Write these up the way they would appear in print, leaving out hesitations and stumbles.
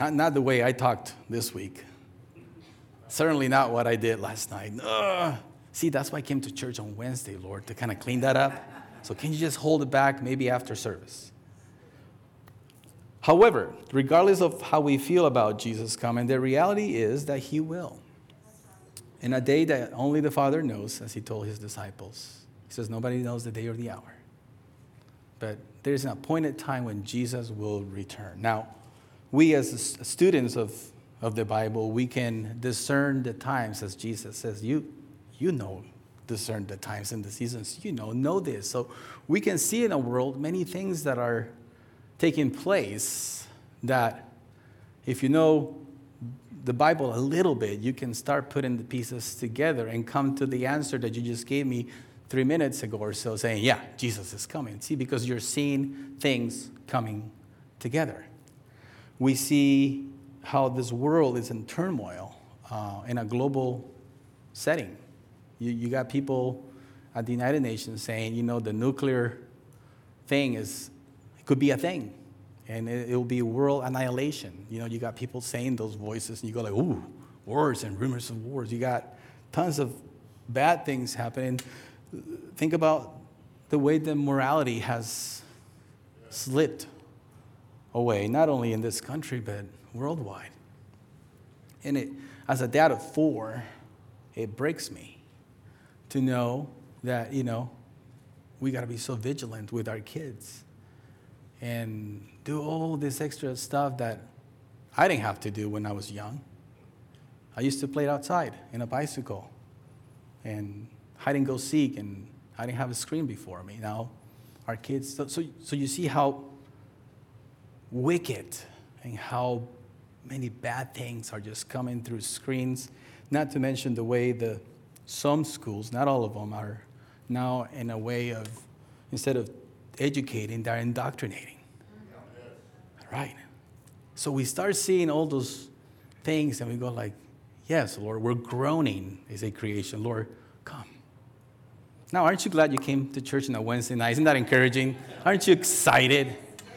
Not the way I talked this week. Certainly not what I did last night. Ugh. See, that's why I came to church on Wednesday, Lord, to kind of clean that up. So can you just hold it back maybe after service? However, regardless of how we feel about Jesus coming, the reality is that he will. In a day that only the Father knows, as he told his disciples. He says, nobody knows the day or the hour. But there's an appointed time when Jesus will return. Now, we as students of the Bible, we can discern the times, as Jesus says. You know, discern the times and the seasons. Know this. So we can see in a world many things that are taking place that if you know the Bible a little bit, you can start putting the pieces together and come to the answer that you just gave me 3 minutes ago or so, saying, yeah, Jesus is coming. See, because you're seeing things coming together. We see how this world is in turmoil in a global setting. You got people at the United Nations saying, the nuclear thing it could be a thing. And it will be world annihilation. You got people saying those voices, and you go like, ooh, wars and rumors of wars. You got tons of bad things happening. Think about the way the morality has slipped away, not only in this country, but worldwide. And as a dad of 4, it breaks me to know that, we got to be so vigilant with our kids and do all this extra stuff that I didn't have to do when I was young. I used to play outside in a bicycle and hide and go seek, and I didn't have a screen before me. Now, our kids, so you see how wicked and how many bad things are just coming through screens, not to mention the way some schools, not all of them, are now in a way of, instead of educating, they're indoctrinating. Right? So we start seeing all those things and we go like, yes, Lord, we're groaning as a creation. Lord, come. Now, aren't you glad you came to church on a Wednesday night? Isn't that encouraging? Aren't you excited?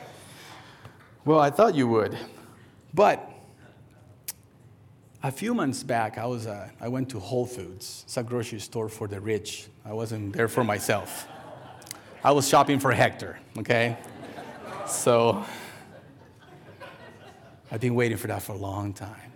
Well, I thought you would. But a few months back, I went to Whole Foods. It's a grocery store for the rich. I wasn't there for myself. I was shopping for Hector, okay? So I've been waiting for that for a long time.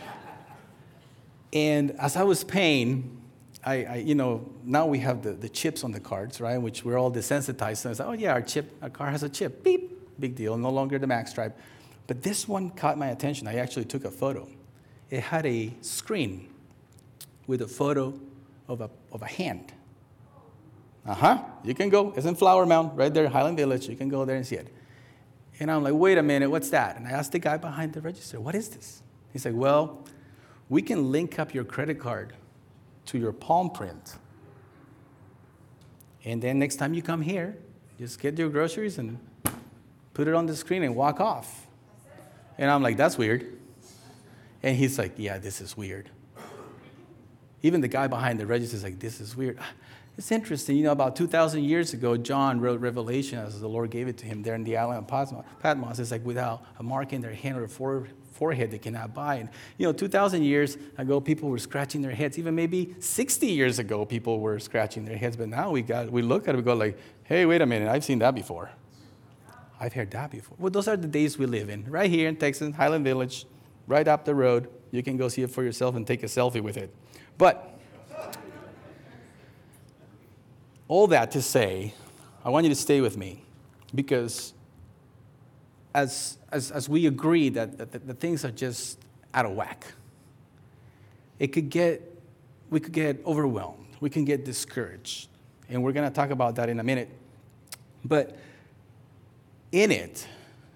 And as I was paying, now we have the chips on the cards, right? Which we're all desensitized. So I said, oh yeah, our car has a chip. Beep, big deal. No longer the Max Stripe. But this one caught my attention. I actually took a photo. It had a screen with a photo of a hand. You can go. It's in Flower Mound, right there, Highland Village. You can go there and see it. And I'm like, wait a minute, what's that? And I asked the guy behind the register, what is this? He's like, well, we can link up your credit card to your palm print. And then next time you come here, just get your groceries and put it on the screen and walk off. And I'm like, that's weird. And he's like, yeah, this is weird. Even the guy behind the register is like, this is weird. It's interesting, about 2,000 years ago, John wrote Revelation as the Lord gave it to him there in the island of Patmos. It's like without a mark in their hand or forehead, they cannot buy. And, 2,000 years ago, people were scratching their heads. Even maybe 60 years ago, people were scratching their heads. But now we look at it, we go like, hey, wait a minute, I've seen that before. I've heard that before. Well, those are the days we live in. Right here in Texas, Highland Village, right up the road. You can go see it for yourself and take a selfie with it. But all that to say, I want you to stay with me, because as we agree that the things are just out of whack, we could get overwhelmed. We can get discouraged. And we're going to talk about that in a minute. But in it,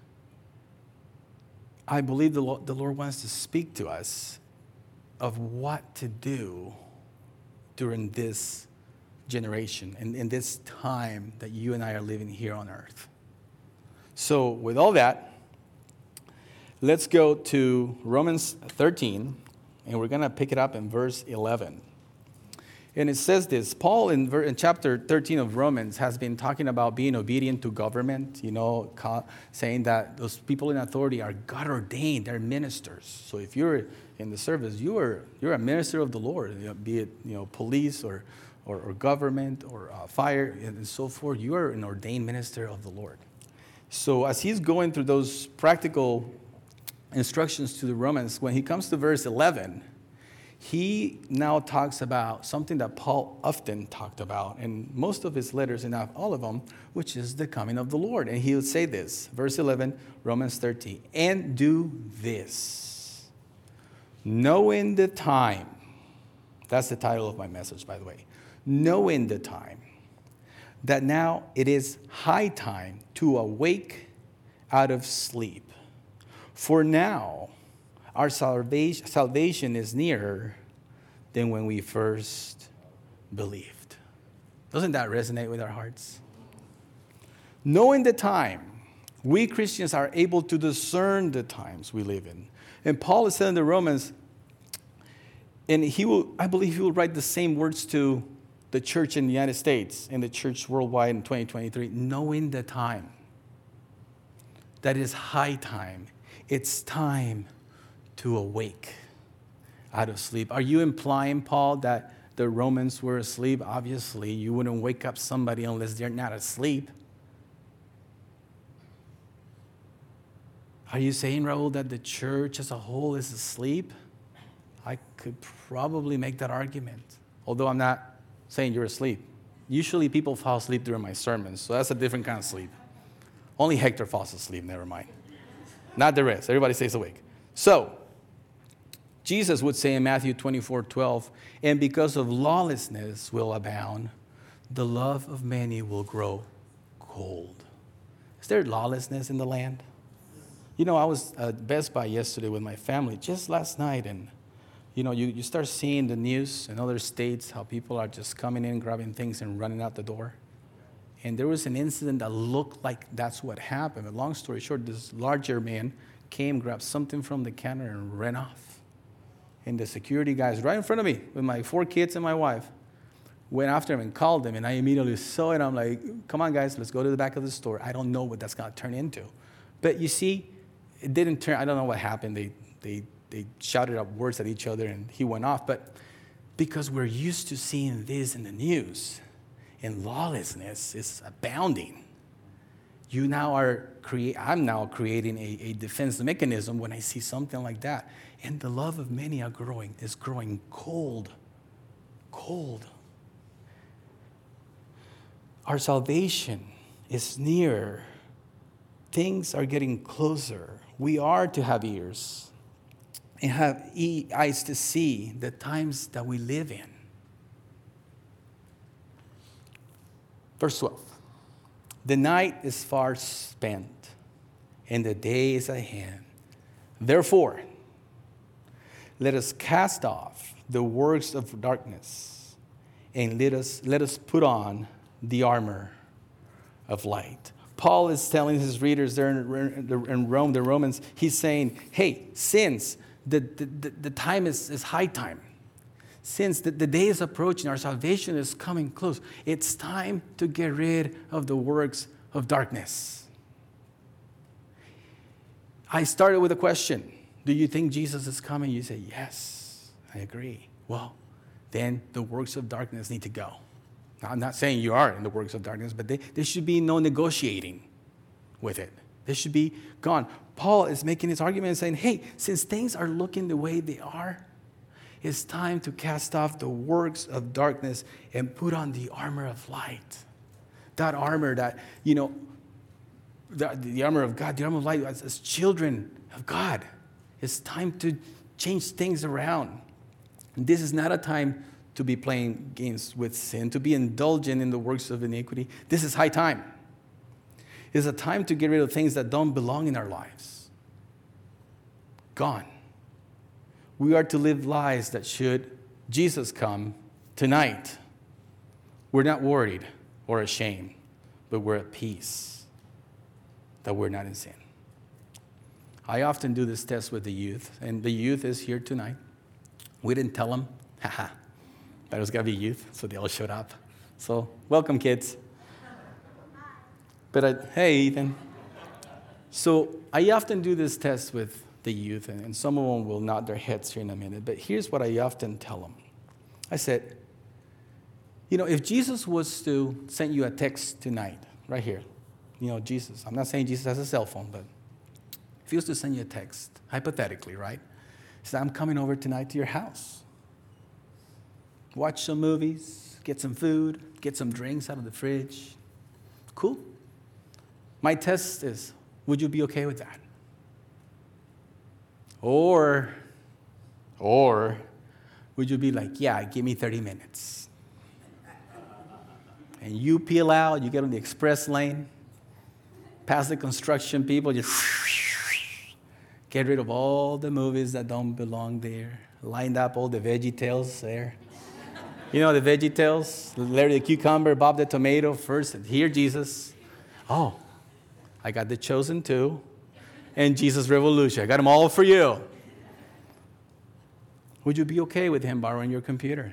I believe the Lord wants to speak to us of what to do during this generation and in this time that you and I are living here on earth. So with all that, let's go to Romans 13, and we're going to pick it up in verse 11. And it says this. Paul, in chapter 13 of Romans, has been talking about being obedient to government, saying that those people in authority are God ordained, they're ministers. So if you're in the service, you're a minister of the Lord, be it police or government or fire and so forth. You are an ordained minister of the Lord. So as he's going through those practical instructions to the Romans, when he comes to verse 11, he now talks about something that Paul often talked about in most of his letters, and not all of them, which is the coming of the Lord. And he would say this, verse 11, Romans 13, and do this, knowing the time. That's the title of my message, by the way. Knowing the time, that now it is high time to awake out of sleep. For now, our salvation is nearer than when we first believed. Doesn't that resonate with our hearts? Knowing the time, we Christians are able to discern the times we live in. And Paul is telling the Romans, and I believe he will write the same words to the church in the United States and the church worldwide in 2023, knowing the time. That is high time. It's time to awake out of sleep. Are you implying, Paul, that the Romans were asleep? Obviously, you wouldn't wake up somebody unless they're not asleep. Are you saying, Raul, that the church as a whole is asleep? I could probably make that argument, although I'm not saying you're asleep. Usually people fall asleep during my sermons, so that's a different kind of sleep. Only Hector falls asleep, never mind. Not the rest. Everybody stays awake. So, Jesus would say in Matthew 24:12, and because of lawlessness will abound, the love of many will grow cold. Is there lawlessness in the land? I was at Best Buy yesterday with my family, just last night, and you start seeing the news in other states, how people are just coming in, grabbing things, and running out the door. And there was an incident that looked like that's what happened. But long story short, this larger man came, grabbed something from the counter, and ran off. And the security guys right in front of me with my 4 kids and my wife went after him and called him. And I immediately saw it. I'm like, come on, guys, let's go to the back of the store. I don't know what that's going to turn into. But you see, it didn't turn. I don't know what happened. They shouted out words at each other, and he went off. But because we're used to seeing this in the news, and lawlessness is abounding, I'm now creating a defense mechanism when I see something like that. And the love of many is growing cold. Cold. Our salvation is near. Things are getting closer. We are to have ears and have eyes to see the times that we live in. Verse 12. The night is far spent, and the day is at hand. Therefore, let us cast off the works of darkness, and let us put on the armor of light. Paul is telling his readers there in Rome, the Romans, he's saying, hey, since the time is high time, since the day is approaching, our salvation is coming close, it's time to get rid of the works of darkness. I started with a question. Do you think Jesus is coming? You say, yes, I agree. Well, then the works of darkness need to go. Now, I'm not saying you are in the works of darkness, but there should be no negotiating with it. They should be gone. Paul is making his argument and saying, hey, since things are looking the way they are, it's time to cast off the works of darkness and put on the armor of light. That armor that, the armor of God, the armor of light as children of God. It's time to change things around. This is not a time to be playing games with sin, to be indulgent in the works of iniquity. This is high time. It's a time to get rid of things that don't belong in our lives. Gone. We are to live lives that should Jesus come tonight, we're not worried or ashamed, but we're at peace that we're not in sin. I often do this test with the youth, and the youth is here tonight. We didn't tell them, But it was going to be youth, so they all showed up. So, welcome, kids. But hey, Ethan. So, I often do this test with the youth, and some of them will nod their heads here in a minute. But here's what I often tell them. I said, if Jesus was to send you a text tonight, right here, Jesus, I'm not saying Jesus has a cell phone, but if he was to send you a text, hypothetically, right? He said, I'm coming over tonight to your house. Watch some movies, get some food, get some drinks out of the fridge. Cool. My test is, would you be okay with that? Or would you be like, yeah, give me 30 minutes? And you peel out, you get on the express lane, past the construction people, just get rid of all the movies that don't belong there, lined up all the VeggieTales there. The VeggieTales, Larry the Cucumber, Bob the Tomato, first, here Jesus. Oh, I got The Chosen 2 and Jesus Revolution. I got them all for you. Would you be okay with him borrowing your computer?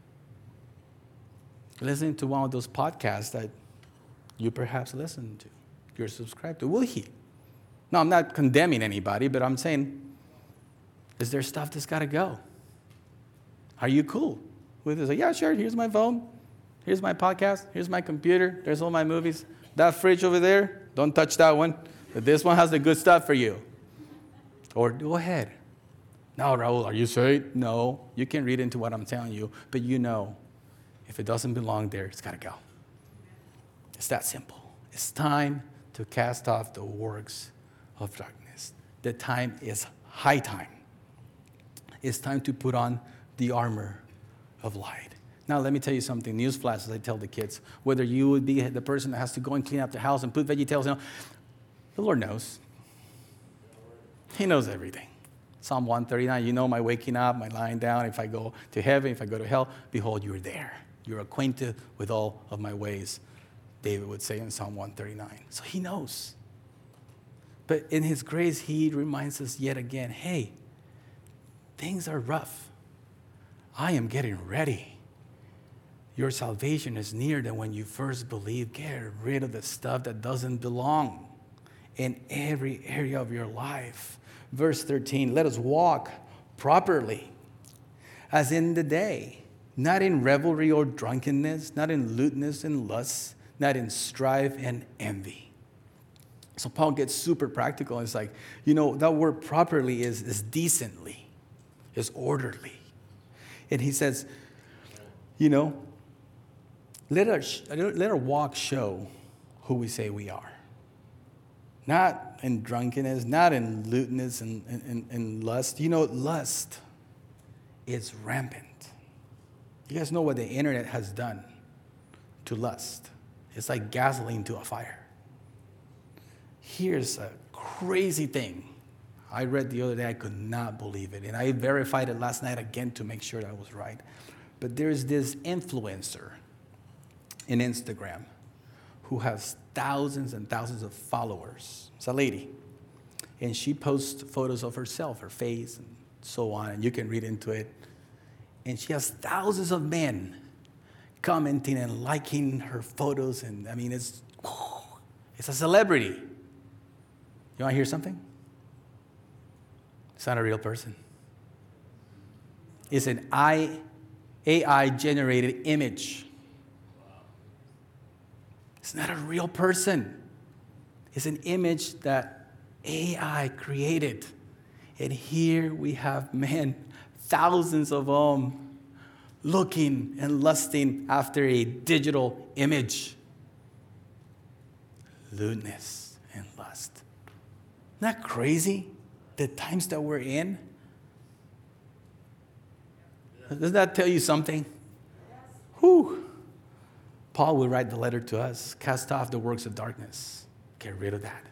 Listening to one of those podcasts that you perhaps listen to, you're subscribed to. Will he? No, I'm not condemning anybody, but I'm saying, is there stuff that's got to go? Are you cool with it? Like, yeah, sure, here's my phone. Here's my podcast. Here's my computer. There's all my movies. That fridge over there, don't touch that one. But this one has the good stuff for you. Or go ahead. No, Raul, are you saved? No. You can read into what I'm telling you, but if it doesn't belong there, it's got to go. It's that simple. It's time to cast off the works of darkness. The time is high time. It's time to put on the armor of light. Now, let me tell you something. Newsflash, as I tell the kids, whether you would be the person that has to go and clean up the house and put VeggieTales, the Lord knows. He knows everything. Psalm 139, my waking up, my lying down. If I go to heaven, if I go to hell, behold, you are there. You're acquainted with all of my ways, David would say in Psalm 139. So he knows. But in his grace, he reminds us yet again, hey, things are rough. I am getting ready. Your salvation is nearer than when you first believed. Get rid of the stuff that doesn't belong in every area of your life. Verse 13, let us walk properly as in the day, not in revelry or drunkenness, not in lewdness and lust, not in strife and envy. So Paul gets super practical. It's like, that word properly is decently, is orderly. And he says, let our walk show who we say we are. Not in drunkenness, not in lewdness and lust. Lust is rampant. You guys know what the internet has done to lust. It's like gasoline to a fire. Here's a crazy thing. I read the other day, I could not believe it. And I verified it last night again to make sure that I was right. But there's this influencer in Instagram who has thousands and thousands of followers. It's a lady. And she posts photos of herself, her face, and so on. And you can read into it. And she has thousands of men commenting and liking her photos. And it's a celebrity. You want to hear something? It's not a real person. It's an AI-generated image. It's not a real person. It's an image that AI created. And here we have men, thousands of them, looking and lusting after a digital image. Lewdness and lust. Isn't that crazy? The times that we're in? Doesn't that tell you something? Whew. Paul will write the letter to us. Cast off the works of darkness. Get rid of that.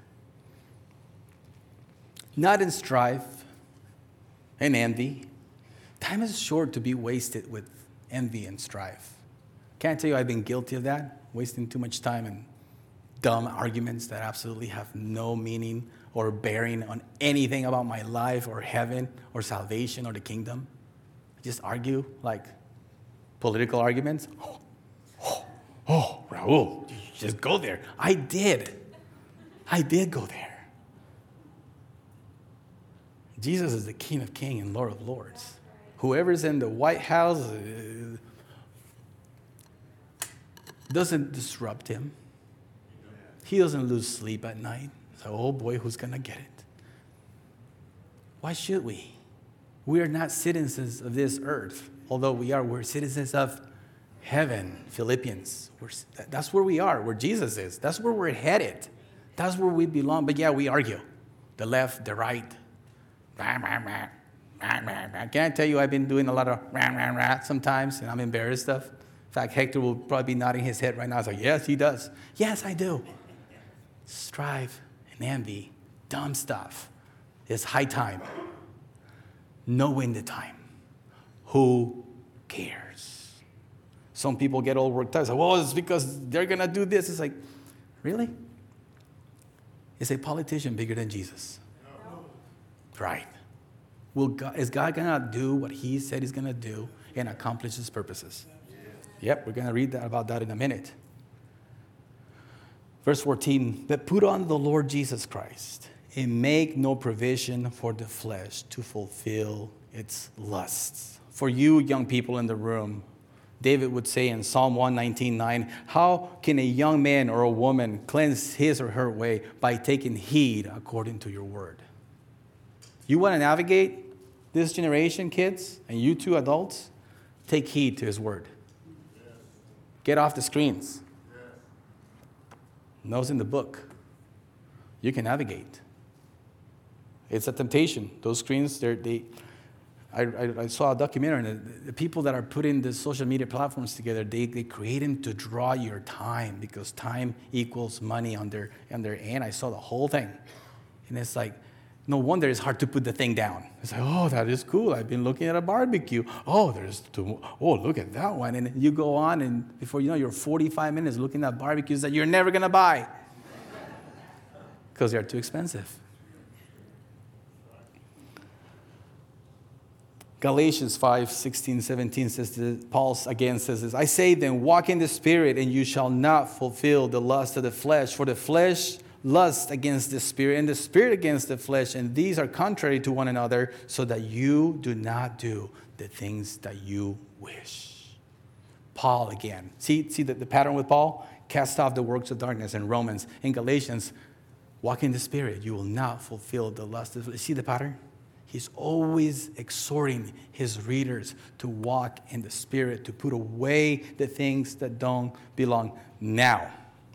Not in strife and envy. Time is short to be wasted with envy and strife. Can't tell you I've been guilty of that. Wasting too much time in dumb arguments that absolutely have no meaning or bearing on anything about my life or heaven or salvation or the kingdom. I just argue like Political arguments. Oh, Raul, you just go there. I did go there. Jesus is the King of Kings and Lord of Lords. Whoever's in the White House doesn't disrupt him. He doesn't lose sleep at night. So, oh boy, who's going to get it? Why should we? We are not citizens of this earth, although we're citizens of heaven. Philippians. That's where we are, where Jesus is. That's where we're headed. That's where we belong. But yeah, we argue. The left, the right. Can I tell you, I've been doing a lot of sometimes, and I'm embarrassed of. In fact, Hector will probably be nodding his head right now. It's like, yes, he does. Yes, I do. Strife and envy, dumb stuff. It's high time. Knowing the time. Who cares? Some people get all worked out. It's like, well, it's because they're going to do this. It's like, really? Is a politician bigger than Jesus? No. Right. Is God going to do what he said he's going to do and accomplish his purposes? Yep, we're going to read about that in a minute. Verse 14, but put on the Lord Jesus Christ and make no provision for the flesh to fulfill its lusts. For you young people in the room, David would say in Psalm 119:9, how can a young man or a woman cleanse his or her way? By taking heed according to your word. You want to navigate this generation, kids, and you too, adults? Take heed to his word. Get off the screens. Knows in the book. You can navigate. It's a temptation. Those screens, I saw a documentary, and the people that are putting the social media platforms together, they create them to draw your time, because time equals money on their end. I saw the whole thing. And it's like, no wonder it's hard to put the thing down. It's like, oh, that is cool. I've been looking at a barbecue. Oh, look at that one. And you go on, and before you know, you're 45 minutes looking at barbecues that you're never going to buy because they're too expensive. Galatians 5:16-17 says this, Paul again says this, I say then, walk in the Spirit, and you shall not fulfill the lust of the flesh. For the flesh lusts against the Spirit, and the Spirit against the flesh, and these are contrary to one another, so that you do not do the things that you wish. Paul again. See the pattern with Paul? Cast off the works of darkness. In Romans, in Galatians, walk in the Spirit. You will not fulfill the lust of the flesh. See the pattern? He's always exhorting his readers to walk in the Spirit, to put away the things that don't belong. Now,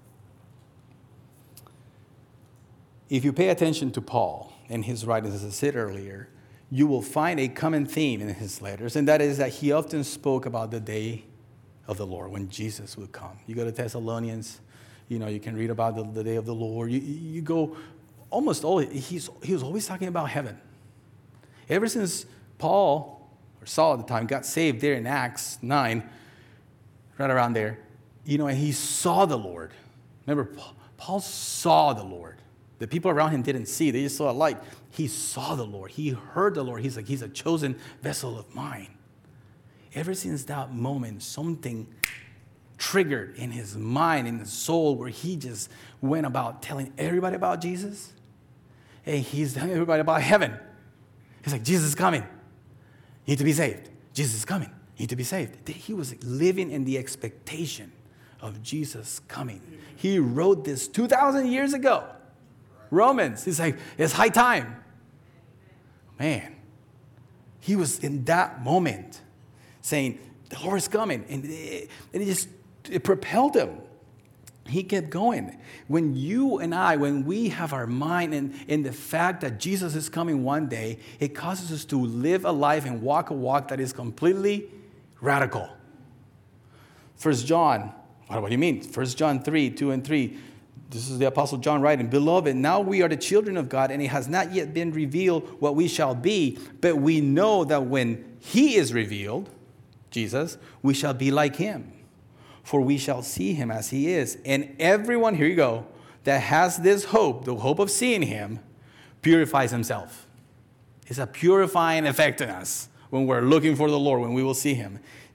if you pay attention to Paul and his writings, as I said earlier, you will find a common theme in his letters, and that is that he often spoke about the day of the Lord, when Jesus would come. You go to Thessalonians, you can read about the day of the Lord. You go almost always, he was always talking about heaven. Ever since Paul, or Saul at the time, got saved there in Acts 9, right around there, and he saw the Lord. Remember, Paul saw the Lord. The people around him didn't see. They just saw a light. He saw the Lord. He heard the Lord. He's like, he's a chosen vessel of mine. Ever since that moment, something triggered in his mind, in his soul, where he just went about telling everybody about Jesus. And he's telling everybody about heaven. He's like, Jesus is coming. You need to be saved. Jesus is coming. You need to be saved. He was living in the expectation of Jesus coming. He wrote this 2,000 years ago. Romans. He's like, it's high time. Man. He was in that moment saying, the Lord is coming. And it propelled him. He kept going. When we have our mind in the fact that Jesus is coming one day, it causes us to live a life and walk a walk that is completely radical. 1 John, what do you mean? 1 John 3:2-3. This is the Apostle John writing, Beloved, now we are the children of God, and it has not yet been revealed what we shall be, but we know that when he is revealed, Jesus, we shall be like him. For we shall see him as he is. And everyone, here you go, that has this hope, the hope of seeing him, purifies himself. It's a purifying effect in us when we're looking for the Lord, when we will see him.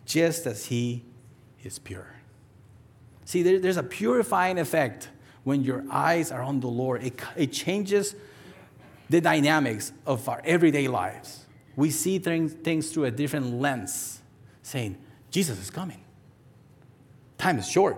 just as he is pure. See, there's a purifying effect when your eyes are on the Lord. It changes the dynamics of our everyday lives. We see things through a different lens, saying, Jesus is coming. Time is short.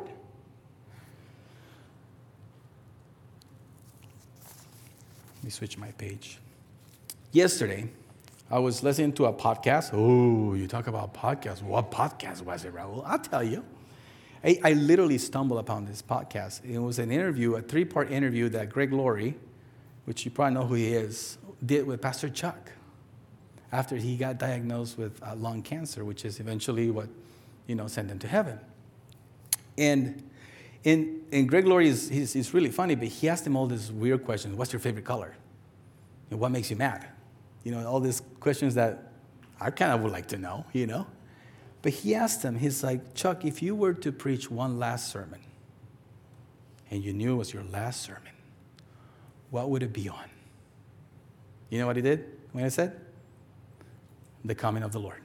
Let me switch my page. Yesterday, I was listening to a podcast. Oh, you talk about podcasts. What podcast was it, Raul? I'll tell you. I literally stumbled upon this podcast. It was an interview, a 3-part interview that Greg Laurie, which you probably know who he is, did with Pastor Chuck after he got diagnosed with lung cancer, which is eventually what, sent him to heaven. And Greg Laurie he's really funny, but he asked him all these weird questions. What's your favorite color? And what makes you mad? All these questions that I kind of would like to know, But he asked him, he's like, Chuck, if you were to preach one last sermon, and you knew it was your last sermon, what would it be on? You know what he did when I said? The coming of the Lord.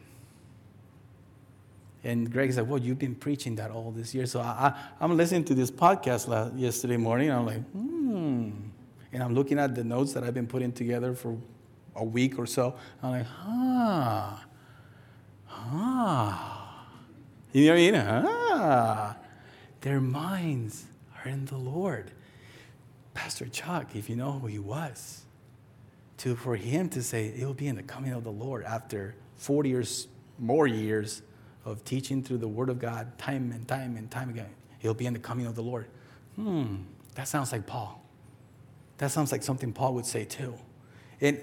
And Greg said, well, you've been preaching that all this year. So I'm listening to this podcast yesterday morning, and I'm like, And I'm looking at the notes that I've been putting together for a week or so. I'm like, You know what I mean? Their minds are in the Lord. Pastor Chuck, if you know who he was, for him to say it will be in the coming of the Lord after 40 years, more years of teaching through the Word of God time and time and time again, it'll be in the coming of the Lord. That sounds like Paul. That sounds like something Paul would say too. And,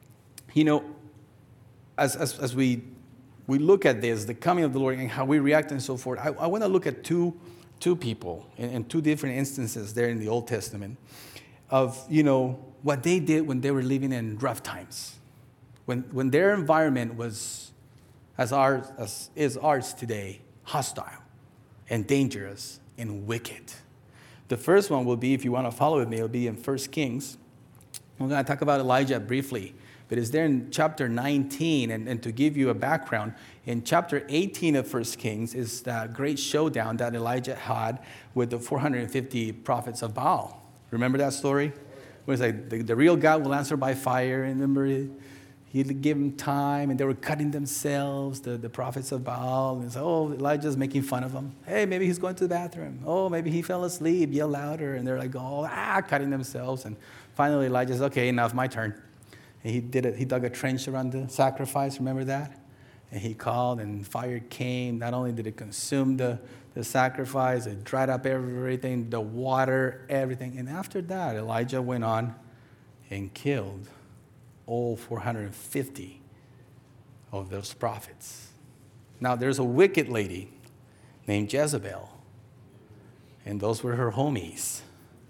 as we look at this, the coming of the Lord, and how we react and so forth, I want to look at two people in two different instances there in the Old Testament of, what they did when they were living in rough times. When their environment was, as is ours today, hostile and dangerous and wicked. The first one will be, if you want to follow with me, it'll be in 1 Kings. We're going to talk about Elijah briefly. But it's there in chapter 19, and to give you a background, in chapter 18 of 1 Kings is the great showdown that Elijah had with the 450 prophets of Baal. Remember that story? Where it's like the real God will answer by fire, and remember, he'd give them time, and they were cutting themselves, the prophets of Baal, and so, Elijah's making fun of them. Hey, maybe he's going to the bathroom. Oh, maybe he fell asleep, yell louder, and they're like, cutting themselves, and finally Elijah says, okay, now it's my turn. And he did it. He dug a trench around the sacrifice. Remember that? And he called, and fire came. Not only did it consume the sacrifice, it dried up everything, the water, everything. And after that, Elijah went on and killed all 450 of those prophets. Now, there's a wicked lady named Jezebel, and those were her homies.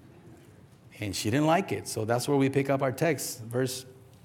And she didn't like it. So that's where we pick up our text, verse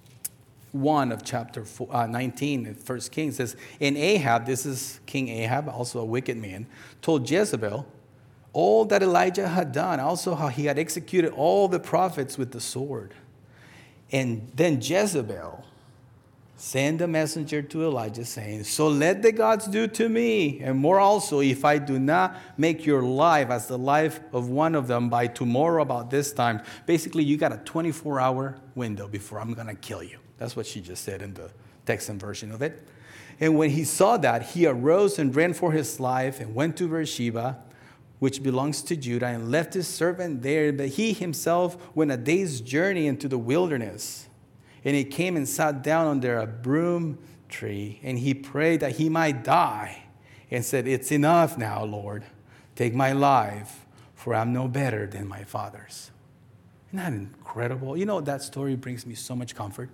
1 of chapter 19 of 1 Kings says, and Ahab, this is King Ahab, also a wicked man, told Jezebel all that Elijah had done, also how he had executed all the prophets with the sword. And then Jezebel sent a messenger to Elijah saying, so let the gods do to me, and more also, if I do not make your life as the life of one of them by tomorrow about this time. Basically, you got a 24-hour window before I'm going to kill you. That's what she just said in the Texan version of it. And when he saw that, he arose and ran for his life and went to Beersheba, which belongs to Judah, and left his servant there. But he himself went a day's journey into the wilderness. And he came and sat down under a broom tree, and he prayed that he might die, and said, it's enough now, Lord. Take my life, for I'm no better than my fathers. Isn't that incredible? That story brings me so much comfort.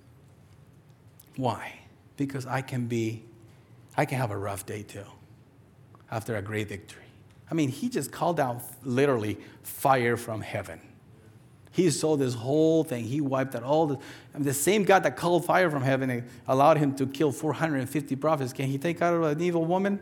Why? Because I can have a rough day too, after a great victory. I mean, he just called out literally fire from heaven. He saw this whole thing. He wiped out the same God that called fire from heaven and allowed him to kill 450 prophets. Can he take out an evil woman?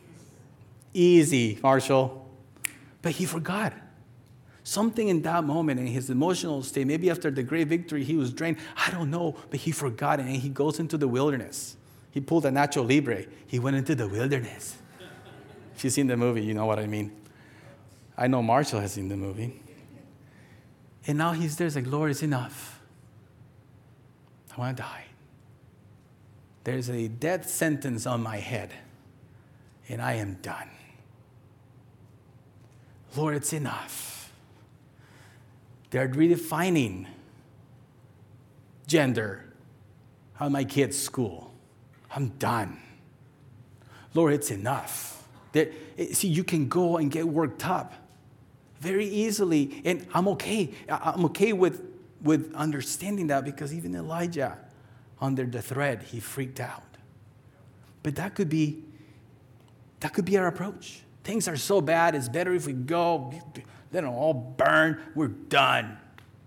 Easy, Marshall. But he forgot. Something in that moment in his emotional state, maybe after the great victory, he was drained. I don't know, but he forgot it, and he goes into the wilderness. He pulled a Nacho Libre. He went into the wilderness. If you've seen the movie, you know what I mean. I know Marshall has seen the movie. And now he's there. He's like, Lord, it's enough. I want to die. There's a death sentence on my head, and I am done. Lord, it's enough. They're redefining gender at my kids' school. I'm done. Lord, it's enough. See, you can go and get worked up very easily, and I'm okay. I'm okay with understanding that, because even Elijah, under the threat, he freaked out. But that could be our approach. Things are so bad, it's better if we go, let them all burn, we're done.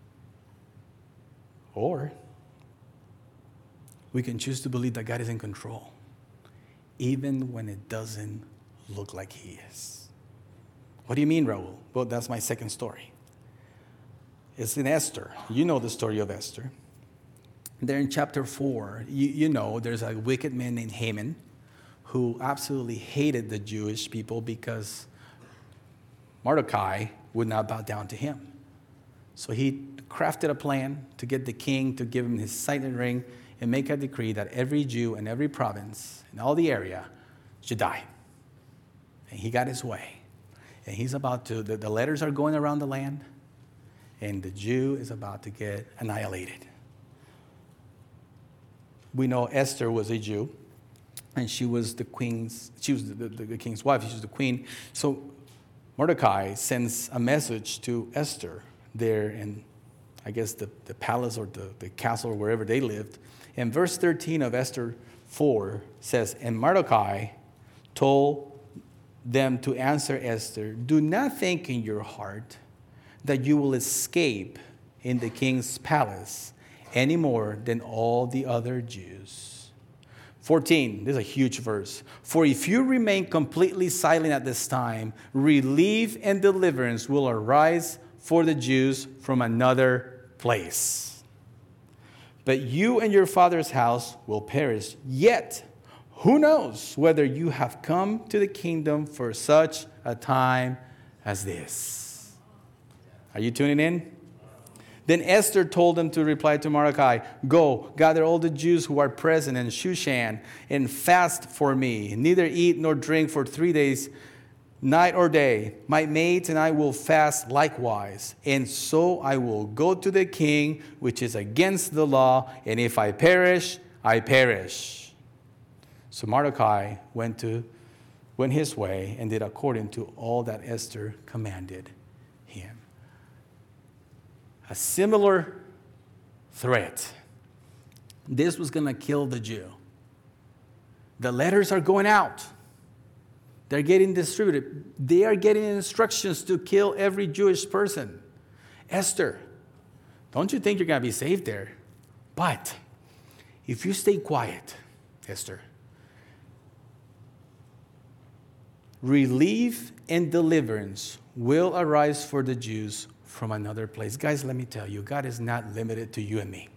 Or we can choose to believe that God is in control, even when it doesn't look like he is. What do you mean, Raul? Well, that's my second story. It's in Esther. You know the story of Esther. There in chapter 4, you know there's a wicked man named Haman who absolutely hated the Jewish people because Mordecai would not bow down to him. So he crafted a plan to get the king to give him his signet ring and make a decree that every Jew in every province in all the area should die. And he got his way. And he's about to, the letters are going around the land, and the Jew is about to get annihilated. We know Esther was a Jew, and she was the king's wife. She was the queen. So Mordecai sends a message to Esther there in, I guess, the palace or the castle or wherever they lived. And verse 13 of Esther 4 says, and Mordecai told them to answer Esther, do not think in your heart that you will escape in the king's palace any more than all the other Jews. 14, this is a huge verse. For if you remain completely silent at this time, relief and deliverance will arise for the Jews from another place. But you and your father's house will perish. Yet, who knows whether you have come to the kingdom for such a time as this? Are you tuning in? Then Esther told them to reply to Mordecai, go, gather all the Jews who are present in Shushan and fast for me. Neither eat nor drink for 3 days, night or day. My maids and I will fast likewise. And so I will go to the king, which is against the law. And if I perish, I perish. So Mordecai went his way and did according to all that Esther commanded him. A similar threat. This was going to kill the Jew. The letters are going out. They're getting distributed. They are getting instructions to kill every Jewish person. Esther, don't you think you're going to be safe there? But if you stay quiet, Esther, relief and deliverance will arise for the Jews from another place. Guys, let me tell you, God is not limited to you and me.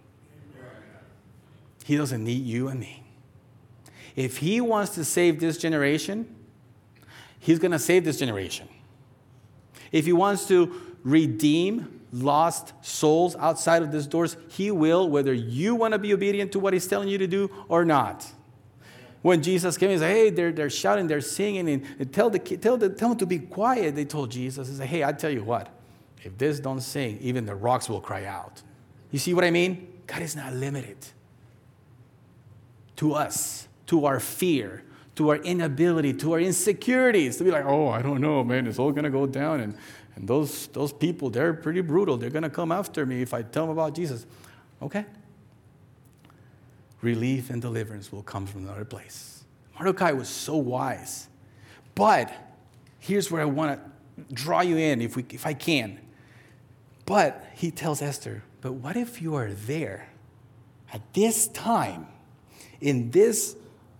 He doesn't need you and me. If he wants to save this generation, he's going to save this generation. If he wants to redeem lost souls outside of these doors, he will, whether you want to be obedient to what he's telling you to do or not. When Jesus came, he said, hey, they're shouting, they're singing, and tell them to be quiet. They told Jesus, he said, hey, I tell you what, if this don't sing, even the rocks will cry out. You see what I mean? God is not limited to us, to our fear, to our inability, to our insecurities, to be like, oh, I don't know, man, it's all going to go down. And those people, they're pretty brutal. They're going to come after me if I tell them about Jesus. Okay. Relief and deliverance will come from another place. Mordecai was so wise. But here's where I want to draw you in, if I can. But he tells Esther, but what if you are there at this time, in this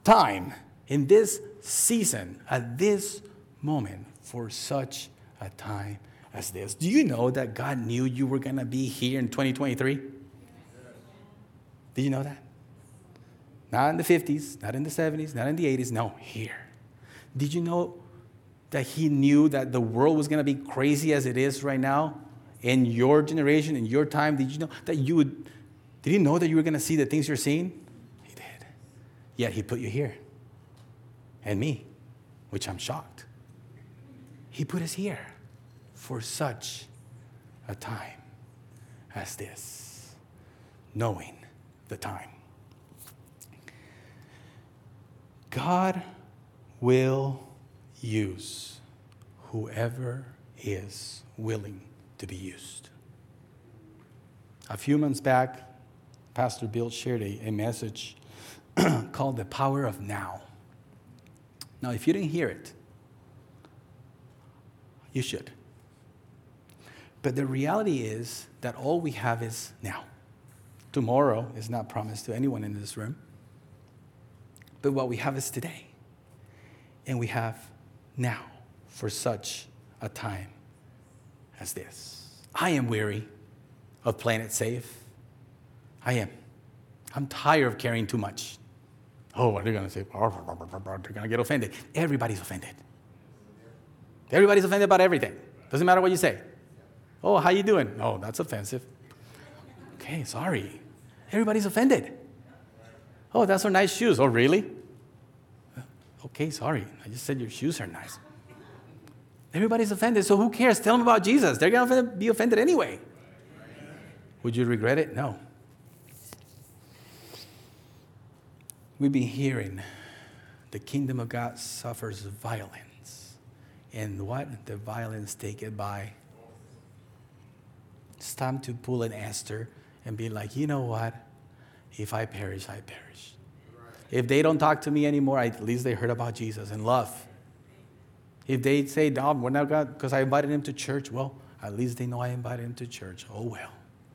season, at this moment, for such a time as this? Do you know that God knew you were going to be here in 2023? Did you know that? Not in the 50s, not in the 70s, not in the 80s. No, here. Did you know that he knew that the world was going to be crazy as it is right now? In your generation, in your time, did you know that did you know that you were going to see the things you're seeing? He did. Yet he put you here. And me, which I'm shocked. He put us here for such a time as this, knowing the time. God will use whoever is willing to be used. A few months back, Pastor Bill shared a message called The Power of Now. Now, if you didn't hear it, you should. But the reality is that all we have is now. Tomorrow is not promised to anyone in this room. But what we have is today. And we have now for such a time as this. I am weary of playing it safe. I am. I'm tired of caring too much. Oh, what are they going to say? They're going to get offended. Everybody's offended. Everybody's offended about everything. Doesn't matter what you say. Oh, how you doing? Oh, that's offensive. Okay, sorry. Everybody's offended. Oh, that's our nice shoes. Oh, really? Okay, sorry. I just said your shoes are nice. Everybody's offended, so who cares? Tell them about Jesus. They're going to be offended anyway. Would you regret it? No. We've been hearing the kingdom of God suffers violence. And what? The violence take it by. It's time to pull an Esther and be like, you know what? If I perish, I perish. If they don't talk to me anymore, at least they heard about Jesus and love. If they say, no, we're not God because I invited him to church, well, at least they know I invited him to church. Oh, well.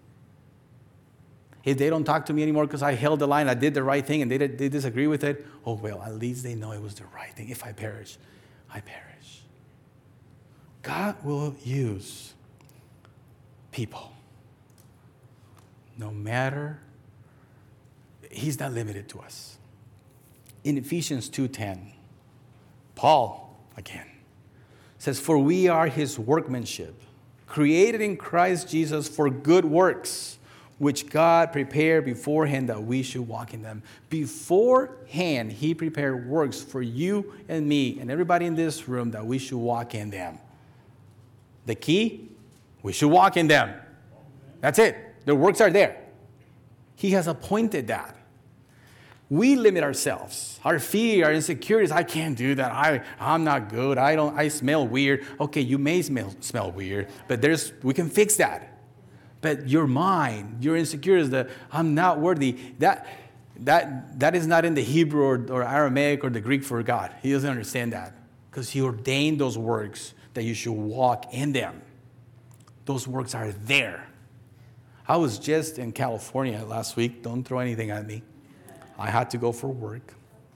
If they don't talk to me anymore because I held the line, I did the right thing, and they disagree with it, oh, well, at least they know it was the right thing. If I perish, I perish. God will use people. No matter, he's not limited to us. In Ephesians 2:10, Paul, again, says, for we are his workmanship, created in Christ Jesus for good works, which God prepared beforehand that we should walk in them. Beforehand, he prepared works for you and me and everybody in this room that we should walk in them. The key, we should walk in them. That's it. The works are there. He has appointed that. We limit ourselves. Our fear, our insecurities. I can't do that. I'm not good. I smell weird. Okay, you may smell weird, but we can fix that. But your mind, your insecurities, I'm not worthy, that is not in the Hebrew or Aramaic or the Greek for God. He doesn't understand that because he ordained those works that you should walk in them. Those works are there. I was just in California last week. Don't throw anything at me. I had to go for work.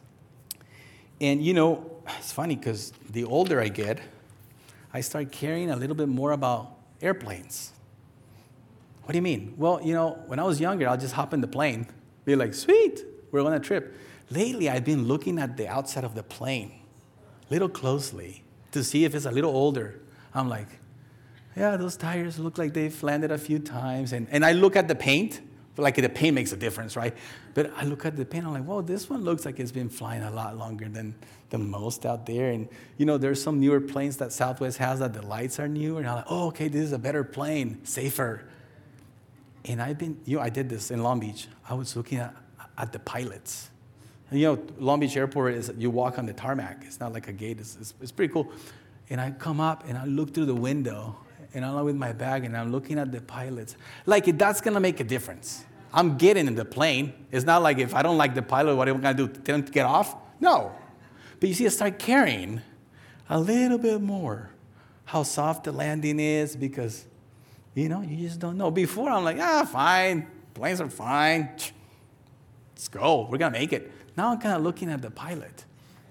And, it's funny because the older I get, I start caring a little bit more about airplanes. What do you mean? Well, when I was younger, I'll just hop in the plane, be like, sweet, we're on a trip. Lately, I've been looking at the outside of the plane a little closely to see if it's a little older. I'm like, yeah, those tires look like they've landed a few times. And I look at the paint. Like the paint makes a difference, right? But I look at the paint, I'm like, whoa, this one looks like it's been flying a lot longer than most out there. And, there's some newer planes that Southwest has that the lights are newer. And I'm like, oh, okay, this is a better plane, safer. And I did this in Long Beach. I was looking at the pilots. And, Long Beach Airport is, you walk on the tarmac. It's not like a gate. It's pretty cool. And I come up and I look through the window. And I'm with my bag, and I'm looking at the pilots. Like, that's going to make a difference. I'm getting in the plane. It's not like if I don't like the pilot, what am I going to do? Tell him to get off? No. But you see, I start caring a little bit more how soft the landing is because, you just don't know. Before, I'm like, fine. Planes are fine. Let's go. We're going to make it. Now I'm kind of looking at the pilot.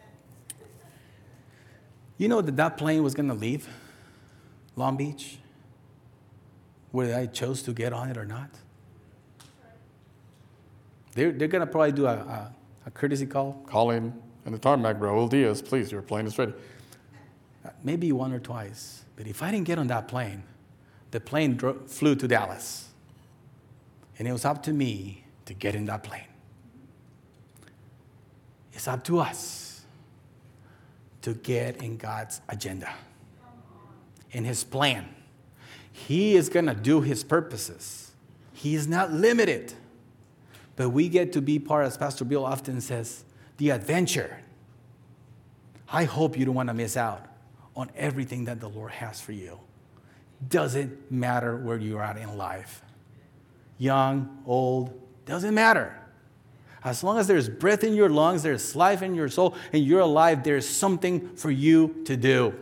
You know that plane was going to leave Long Beach, whether I chose to get on it or not. They're going to probably do a a courtesy call. Calling in the tarmac, Raul Diaz, please, your plane is ready. Maybe one or twice. But if I didn't get on that plane, the plane flew to Dallas. And it was up to me to get in that plane. It's up to us to get in God's agenda, in His plan. He is going to do His purposes. He is not limited. But we get to be part, as Pastor Bill often says, the adventure. I hope you don't want to miss out on everything that the Lord has for you. Doesn't matter where you're at in life. Young, old, doesn't matter. As long as there's breath in your lungs, there's life in your soul, and you're alive, there's something for you to do.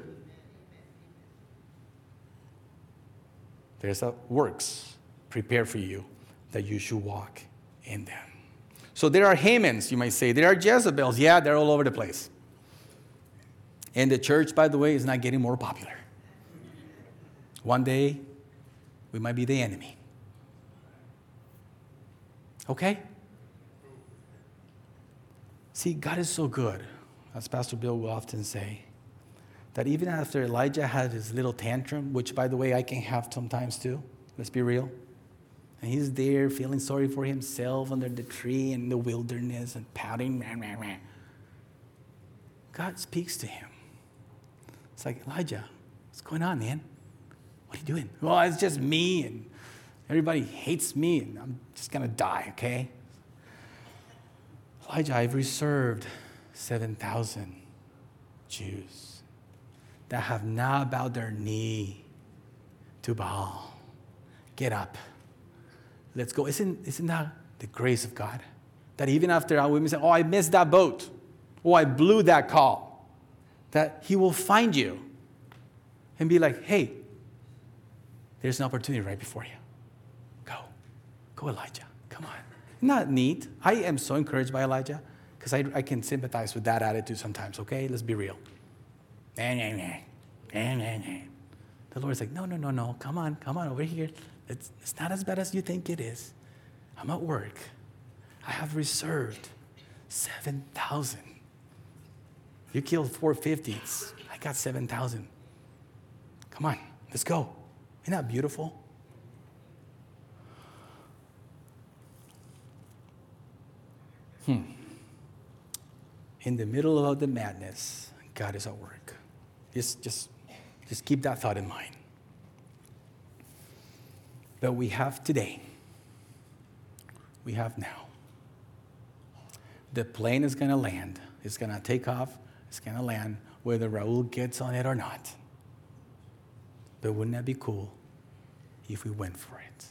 There's a works prepared for you that you should walk in them. So there are Hamans, you might say. There are Jezebels. Yeah, they're all over the place. And the church, by the way, is not getting more popular. One day, we might be the enemy. Okay? See, God is so good, as Pastor Bill will often say, that even after Elijah had his little tantrum, which, by the way, I can have sometimes too, let's be real, and he's there feeling sorry for himself under the tree in the wilderness and pouting, rah, rah, rah. God speaks to him. It's like, Elijah, what's going on, man? What are you doing? Well, it's just me, and everybody hates me, and I'm just going to die, okay? Elijah, I've reserved 7,000 Jews that have not bowed their knee to Baal. Get up. Let's go. Isn't that the grace of God? That even after our women say, oh, I missed that boat. Oh, I blew that call. That He will find you and be like, hey, there's an opportunity right before you. Go, Elijah. Come on. Isn't that neat? I am so encouraged by Elijah because I can sympathize with that attitude sometimes, okay? Let's be real. The Lord's like, no. Come on over here. It's not as bad as you think it is. I'm at work. I have reserved 7,000. You killed 450. I got 7,000. Come on, let's go. Isn't that beautiful? In the middle of the madness, God is at work. Just keep that thought in mind. But we have today. We have now. The plane is going to land. It's going to take off. It's going to land whether Raul gets on it or not. But wouldn't that be cool if we went for it?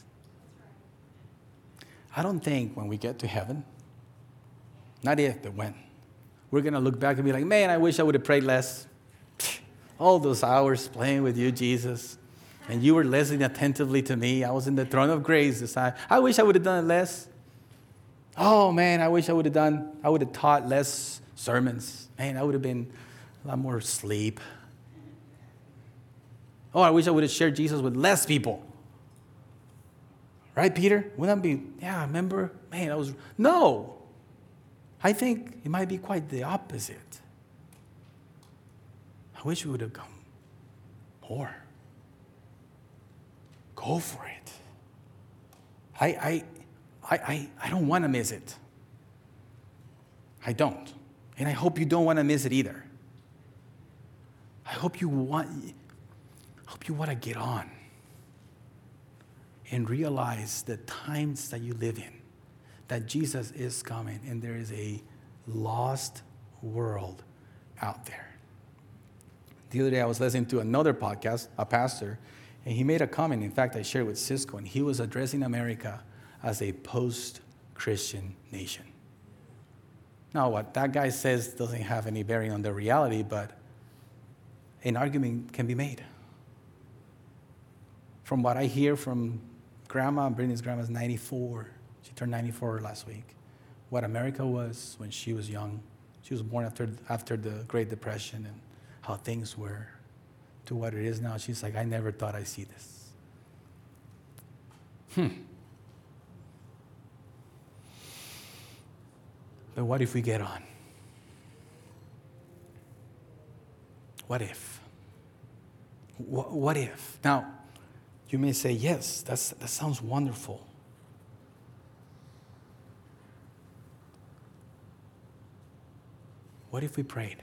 I don't think when we get to heaven, not if, but when, we're going to look back and be like, man, I wish I would have prayed less. All those hours playing with you, Jesus. And you were listening attentively to me. I was in the throne of grace this time. I wish I would have done it less. Oh, man, I wish I would have taught less sermons. Man, I would have been a lot more asleep. Oh, I wish I would have shared Jesus with less people. Right, Peter? Wouldn't that be, yeah, remember? Man, no. I think it might be quite the opposite. I wish we would have come more. Go for it. I don't want to miss it. I don't. And I hope you don't want to miss it either. I hope you want to get on and realize the times that you live in, that Jesus is coming and there is a lost world out there. The other day I was listening to another podcast, a pastor, and he made a comment. In fact, I shared with Cisco, and he was addressing America as a post-Christian nation. Now, what that guy says doesn't have any bearing on the reality, but an argument can be made. From what I hear from Grandma, Brittany's grandma's 94. She turned 94 last week. What America was when she was young. She was born after the Great Depression and how things were to what it is now. She's like, I never thought I'd see this. But But what if we get on? What if? What if? Now, you may say, yes, that sounds wonderful. What if we prayed?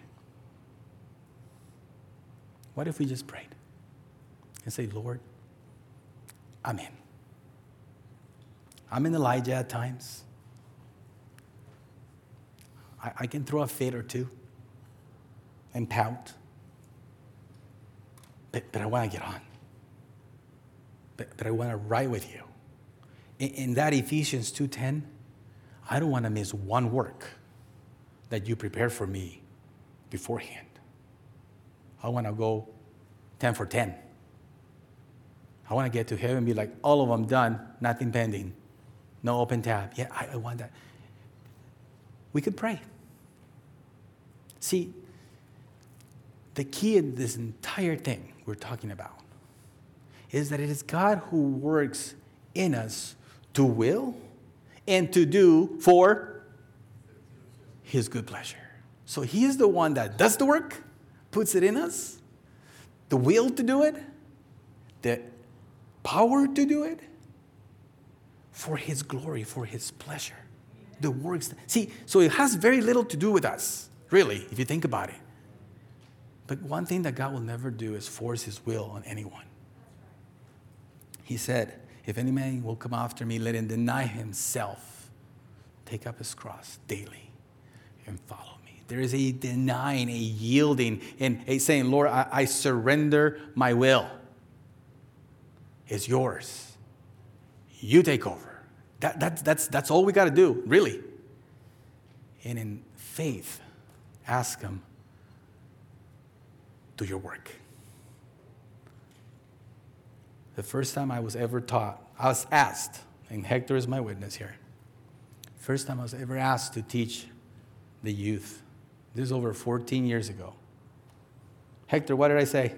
What if we just prayed and say, Lord, I'm in. I'm in Elijah at times. I can throw a fit or two and pout. But I want to get on. But I want to ride with you. In that Ephesians 2:10, I don't want to miss one work that you prepared for me beforehand. I want to go 10 for 10. I want to get to heaven and be like, all of them done, nothing pending, no open tab. Yeah, I want that. We could pray. See, the key in this entire thing we're talking about is that it is God who works in us to will and to do for His good pleasure. So He is the one that does the work, puts it in us, the will to do it, the power to do it, for His glory, for His pleasure. The works. See, so it has very little to do with us, really, if you think about it. But one thing that God will never do is force His will on anyone. He said, if any man will come after me, let him deny himself, take up his cross daily, and follow me. There is a denying, a yielding, and a saying, Lord, I surrender my will. It's yours. You take over. That's all we got to do, really. And in faith, ask Him, do your work. The first time I was ever taught, I was asked, and Hector is my witness here. First time I was ever asked to teach the youth. This is over 14 years ago. Hector, what did I say?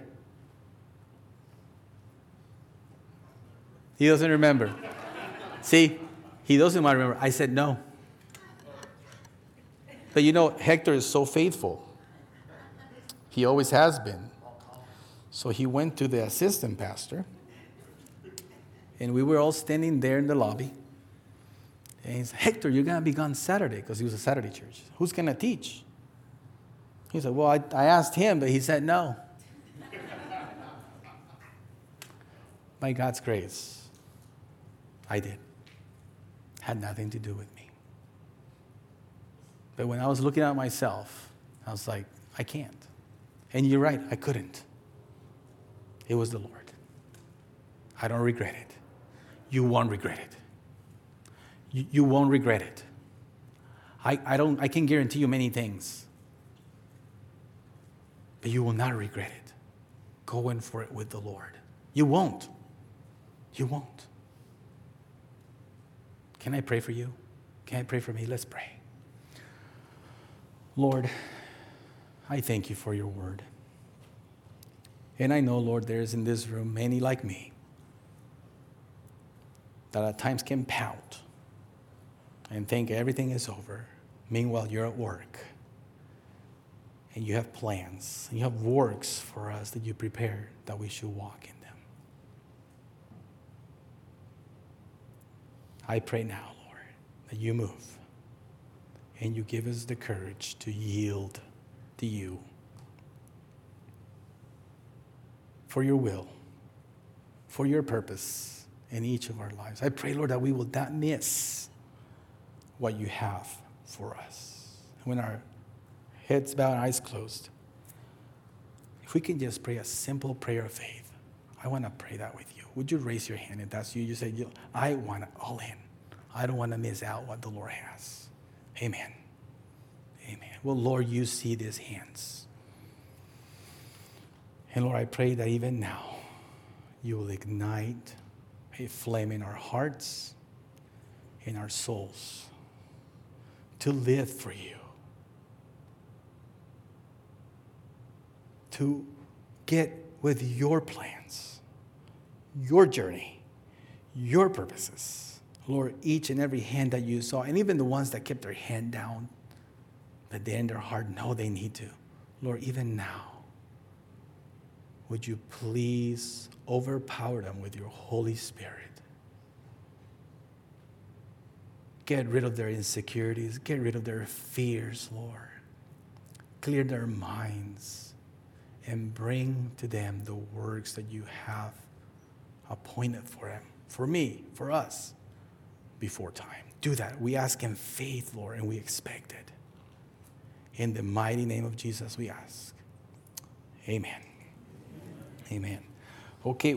He doesn't remember. See, he doesn't want to remember. I said no. But you know, Hector is so faithful. He always has been. So he went to the assistant pastor. And we were all standing there in the lobby. And he said, Hector, you're going to be gone Saturday, because he was a Saturday church. Who's going to teach? He said, well, I asked him, but he said no. By God's grace, I did. Had nothing to do with me. But when I was looking at myself, I was like, I can't. And you're right, I couldn't. It was the Lord. I don't regret it. You won't regret it. You won't regret it. I can guarantee you many things. But you will not regret it. Go in for it with the Lord. You won't. You won't. Can I pray for you? Can I pray for me? Let's pray. Lord, I thank you for your word. And I know, Lord, there's in this room many like me that at times can pout and think everything is over. Meanwhile, you're at work. And you have plans. And you have works for us that you prepared that we should walk in them. I pray now, Lord, that you move. And you give us the courage to yield to you for your will, for your purpose in each of our lives. I pray, Lord, that we will not miss what you have for us. When our heads bowed and eyes closed, if we can just pray a simple prayer of faith, I want to pray that with you. Would you raise your hand if that's you? You say, I want it all in. I don't want to miss out what the Lord has. Amen. Amen. Well, Lord, you see these hands. And Lord, I pray that even now, you will ignite a flame in our hearts, in our souls, to live for you, to get with your plans, your journey, your purposes. Lord, each and every hand that you saw, and even the ones that kept their hand down, that they in their heart know they need to. Lord, even now, would you please overpower them with your Holy Spirit? Get rid of their insecurities. Get rid of their fears, Lord. Clear their minds and bring to them the works that you have appointed for them, for me, for us, before time. Do that. We ask in faith, Lord, and we expect it. In the mighty name of Jesus, we ask. Amen. Amen. Okay.